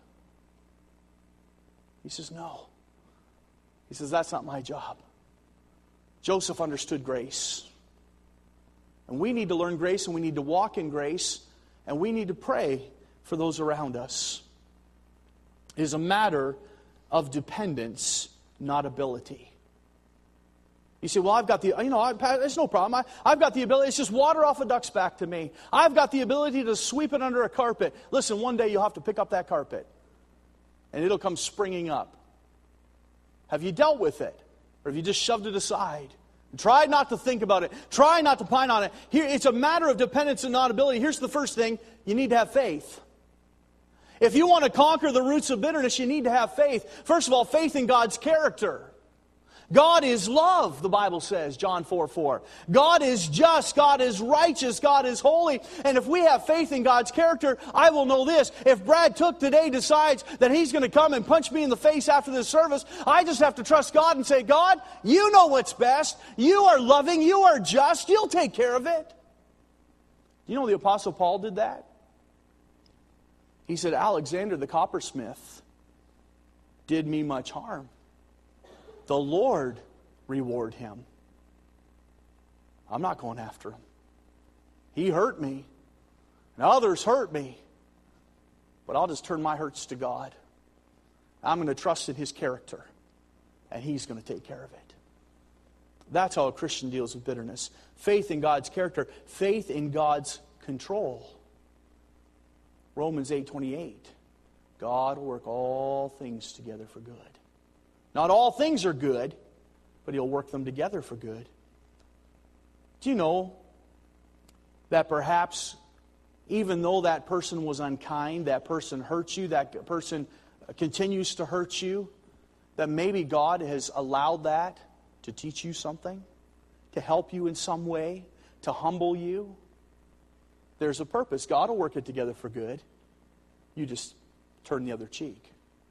He says, no. He says, that's not my job. Joseph understood grace. And we need to learn grace, and we need to walk in grace, and we need to pray for those around us. It is a matter of dependence, not ability. You say, well, I've got the, you know, I, there's no problem. I, I've got the ability. It's just water off a duck's back to me. I've got the ability to sweep it under a carpet. Listen, one day you'll have to pick up that carpet, and it'll come springing up. Have you dealt with it? Or have you just shoved it aside? Try not to think about it. Try not to pine on it. Here, it's a matter of dependence and not ability. Here's the first thing. You need to have faith. If you want to conquer the roots of bitterness, you need to have faith. First of all, faith in God's character. God is love, the Bible says, John four four. God is just, God is righteous, God is holy. And if we have faith in God's character, I will know this. If Brad Took today decides that he's going to come and punch me in the face after this service, I just have to trust God and say, God, you know what's best. You are loving, you are just, you'll take care of it. You know the Apostle Paul did that? He said, Alexander the coppersmith did me much harm. The Lord reward him. I'm not going after him. He hurt me, and others hurt me, but I'll just turn my hurts to God. I'm going to trust in His character, and He's going to take care of it. That's how a Christian deals with bitterness. Faith in God's character, faith in God's control. Romans eight twenty-eight. God will work all things together for good. Not all things are good, but He'll work them together for good. Do you know that perhaps even though that person was unkind, that person hurt you, that person continues to hurt you, that maybe God has allowed that to teach you something, to help you in some way, to humble you? There's a purpose. God will work it together for good. You just turn the other cheek.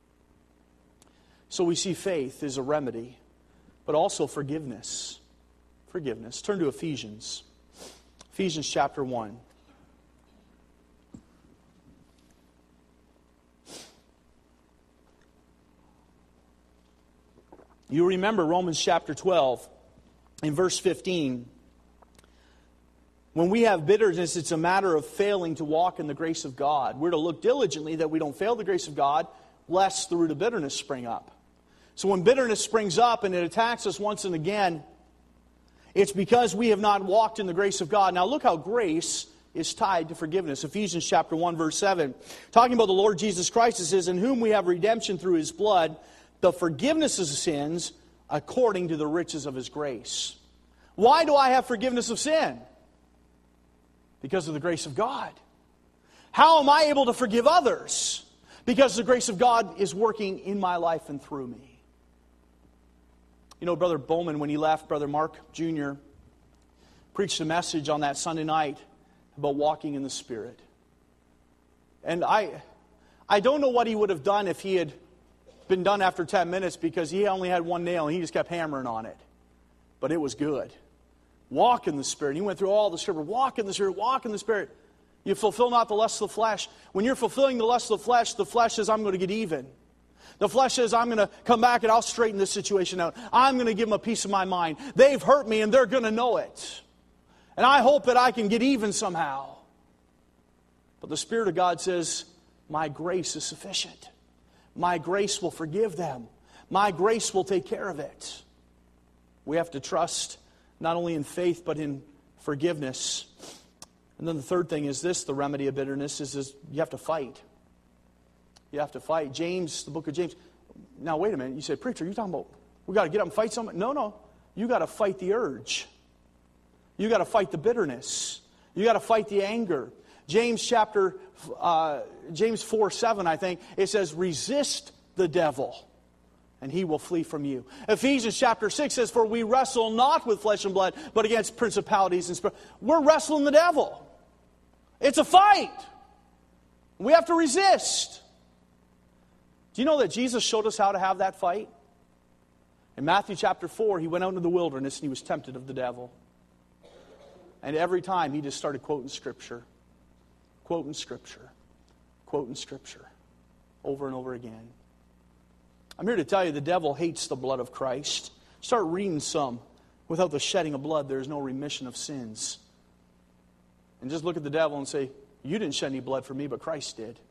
So we see faith is a remedy, but also forgiveness. Forgiveness. Turn to Ephesians. Ephesians chapter one. You remember Romans chapter twelve, in verse fifteen. When we have bitterness, it's a matter of failing to walk in the grace of God. We're to look diligently that we don't fail the grace of God, lest the root of bitterness spring up. So when bitterness springs up and it attacks us once and again, it's because we have not walked in the grace of God. Now look how grace is tied to forgiveness. Ephesians chapter one, verse seven. Talking about the Lord Jesus Christ, it says, in whom we have redemption through His blood, the forgiveness of sins, according to the riches of His grace. Why do I have forgiveness of sin? Because of the grace of God. How am I able to forgive others? Because the grace of God is working in my life and through me. You know, Brother Bowman, when he left, Brother Mark Junior preached a message on that Sunday night about walking in the Spirit. And I, I don't know what he would have done if he had been done after ten minutes, because he only had one nail and he just kept hammering on it. But it was good. Walk in the Spirit. He went through all the Scripture. Walk in the Spirit. Walk in the Spirit. You fulfill not the lust of the flesh. When you're fulfilling the lust of the flesh, the flesh says, I'm going to get even. The flesh says, I'm going to come back and I'll straighten this situation out. I'm going to give them a piece of my mind. They've hurt me and they're going to know it. And I hope that I can get even somehow. But the Spirit of God says, my grace is sufficient. My grace will forgive them. My grace will take care of it. We have to trust not only in faith but in forgiveness. And then the third thing is this, the remedy of bitterness, is, is you have to fight. You have to fight. James, the book of James. Now, wait a minute. You say, preacher, you talking about we got to get up and fight somebody? No, no. You got to fight the urge. You got to fight the bitterness. You got to fight the anger. James chapter, uh, James four seven, I think, it says, resist the devil, and he will flee from you. Ephesians chapter six says, for we wrestle not with flesh and blood, but against principalities and spirits. We're wrestling the devil. It's a fight. We have to resist. Do you know that Jesus showed us how to have that fight? In Matthew chapter four, he went out into the wilderness and he was tempted of the devil. And every time he just started quoting Scripture. Quoting Scripture. Quoting Scripture. Over and over again. I'm here to tell you the devil hates the blood of Christ. Start reading some. Without the shedding of blood, there is no remission of sins. And just look at the devil and say, you didn't shed any blood for me, but Christ did.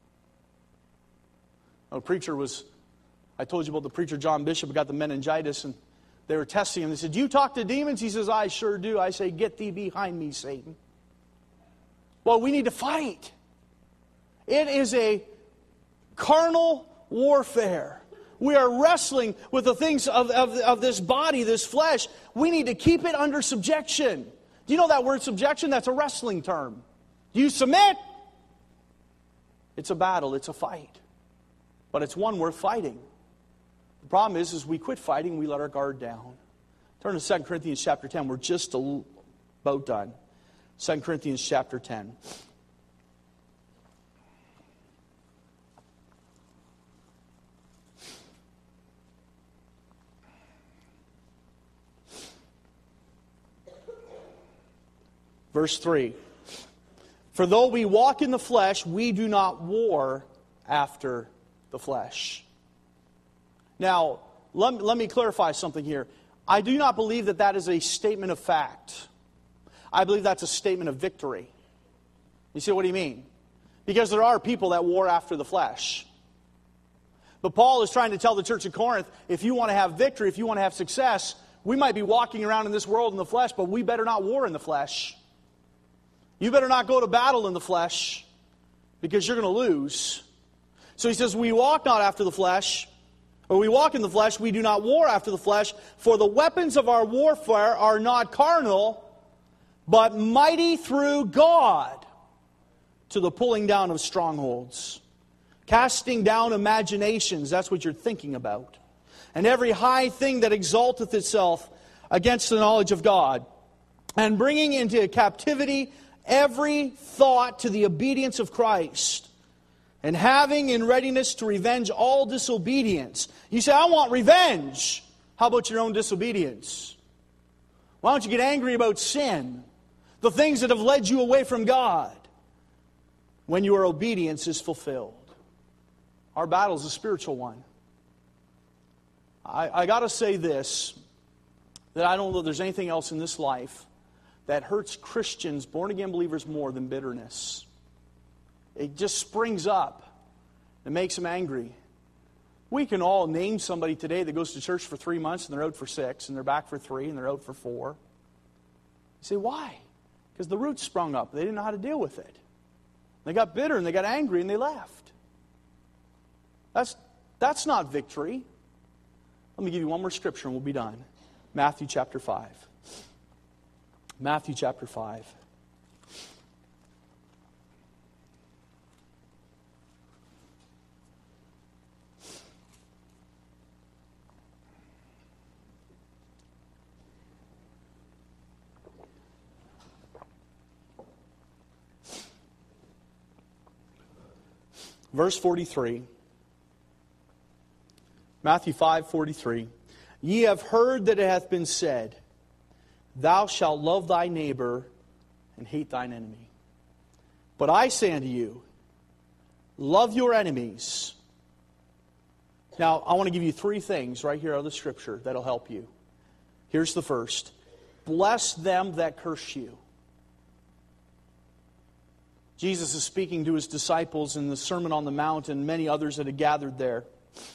A preacher was, I told you about the preacher John Bishop who got the meningitis, and they were testing him. They said, do you talk to demons? He says, I sure do. I say, get thee behind me, Satan. Well, we need to fight. It is a carnal warfare. We are wrestling with the things of, of, of this body, this flesh. We need to keep it under subjection. Do you know that word subjection? That's a wrestling term. Do you submit? It's a battle. It's a fight. But it's one worth fighting. The problem is, is we quit fighting, we let our guard down. Turn to Second Corinthians chapter ten. We're just about done. Second Corinthians chapter ten. Verse three. For though we walk in the flesh, we do not war after the flesh. Now, let, let me clarify something here. I do not believe that that is a statement of fact. I believe that's a statement of victory. You see, what do you mean? Because there are people that war after the flesh. But Paul is trying to tell the church of Corinth, if you want to have victory, if you want to have success, we might be walking around in this world in the flesh, but we better not war in the flesh. You better not go to battle in the flesh, because you're going to lose. So he says, we walk not after the flesh, or we walk in the flesh, we do not war after the flesh, for the weapons of our warfare are not carnal, but mighty through God to the pulling down of strongholds, casting down imaginations, that's what you're thinking about, and every high thing that exalteth itself against the knowledge of God, and bringing into captivity every thought to the obedience of Christ, and having in readiness to revenge all disobedience. You say, I want revenge. How about your own disobedience? Why don't you get angry about sin? The things that have led you away from God. When your obedience is fulfilled. Our battle is a spiritual one. I, I got to say this, that I don't know there's anything else in this life that hurts Christians, born-again believers, more than bitterness. It just springs up and makes them angry. We can all name somebody today that goes to church for three months and they're out for six, and they're back for three, and they're out for four. You say, why? Because the roots sprung up. They didn't know how to deal with it. They got bitter and they got angry and they left. That's, that's not victory. Let me give you one more scripture and we'll be done. Matthew chapter five. Matthew chapter five. Verse forty-three. Matthew five forty-three. Ye have heard that it hath been said, Thou shalt love thy neighbor and hate thine enemy. But I say unto you, love your enemies. Now, I want to give you three things right here out of the Scripture that'll help you. Here's the first. Bless them that curse you. Jesus is speaking to his disciples in the Sermon on the Mount and many others that had gathered there.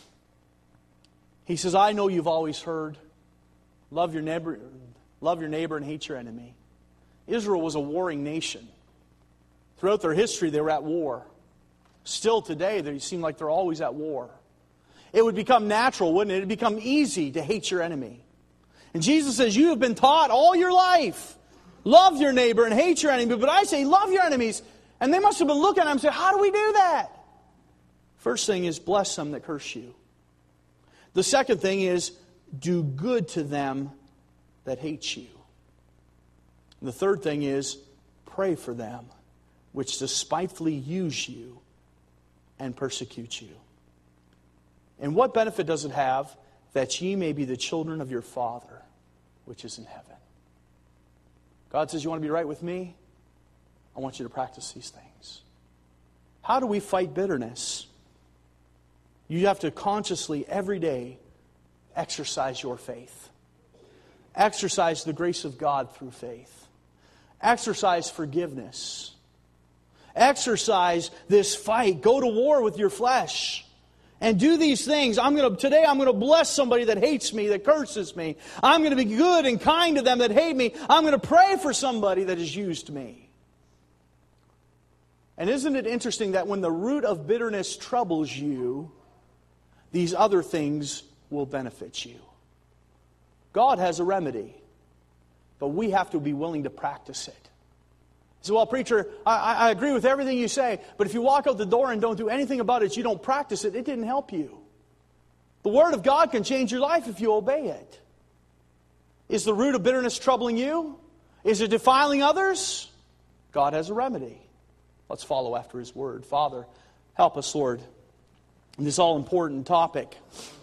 He says, I know you've always heard, love your neighbor, love your neighbor and hate your enemy. Israel was a warring nation. Throughout their history, they were at war. Still today, they seem like they're always at war. It would become natural, wouldn't it? It would become easy to hate your enemy. And Jesus says, you have been taught all your life, love your neighbor and hate your enemy. But I say, love your enemies. And they must have been looking at him and saying, how do we do that? First thing is, bless them that curse you. The second thing is, do good to them that hate you. And the third thing is, pray for them which despitefully use you and persecute you. And what benefit does it have that ye may be the children of your Father which is in heaven? God says, you want to be right with me? I want you to practice these things. How do we fight bitterness? You have to consciously, every day, exercise your faith. Exercise the grace of God through faith. Exercise forgiveness. Exercise this fight. Go to war with your flesh. And do these things. I'm going to, today I'm going to bless somebody that hates me, that curses me. I'm going to be good and kind to them that hate me. I'm going to pray for somebody that has used me. And isn't it interesting that when the root of bitterness troubles you, these other things will benefit you? God has a remedy, but we have to be willing to practice it. So, well, preacher, I, I agree with everything you say, but if you walk out the door and don't do anything about it, you don't practice it, it didn't help you. The Word of God can change your life if you obey it. Is the root of bitterness troubling you? Is it defiling others? God has a remedy. Let's follow after His Word. Father, help us, Lord, in this all-important topic.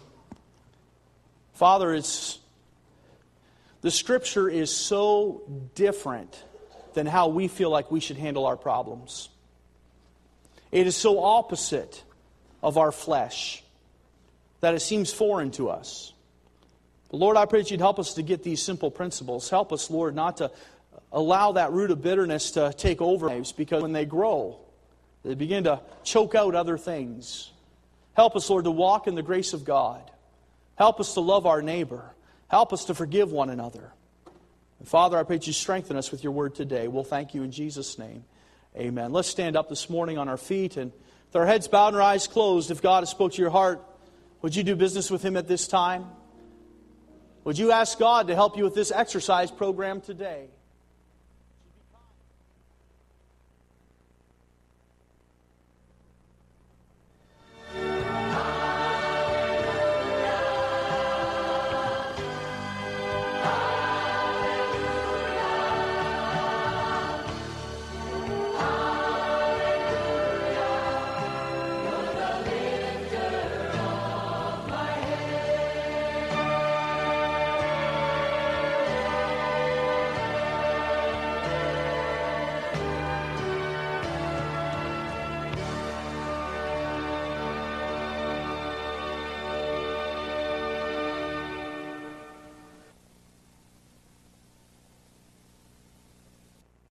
Father, it's, the Scripture is so different than how we feel like we should handle our problems. It is so opposite of our flesh that it seems foreign to us. But Lord, I pray that You'd help us to get these simple principles. Help us, Lord, not to allow that root of bitterness to take over lives, because when they grow, they begin to choke out other things. Help us, Lord, to walk in the grace of God. Help us to love our neighbor. Help us to forgive one another. And Father, I pray that You strengthen us with Your Word today. We'll thank You in Jesus' name. Amen. Let's stand up this morning on our feet, and with our heads bowed and our eyes closed, if God has spoke to your heart, would you do business with Him at this time? Would you ask God to help you with this exercise program today?